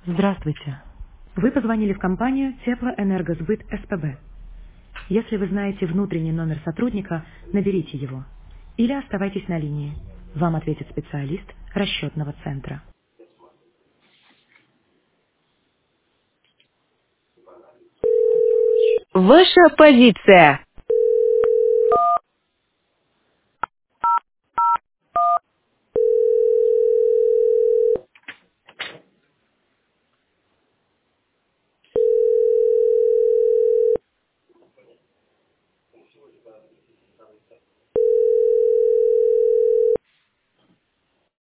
Здравствуйте. Вы позвонили в компанию Теплоэнергосбыт СПБ. Если вы знаете внутренний номер сотрудника, наберите его. Или оставайтесь на линии. Вам ответит специалист расчетного центра. Ваша позиция.